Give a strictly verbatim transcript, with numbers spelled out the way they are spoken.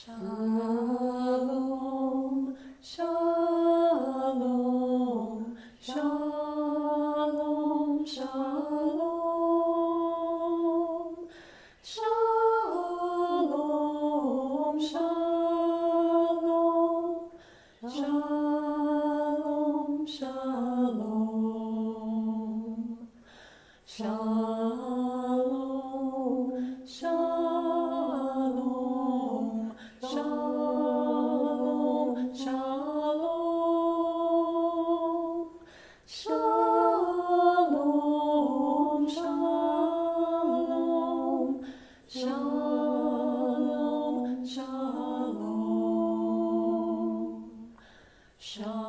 Shalom, shalom, shalom, shalom, shalom, shalom, shalom, shalom, shalom, shalom, shalom, shalom, shalom, shalom, shalom, shalom, shalom.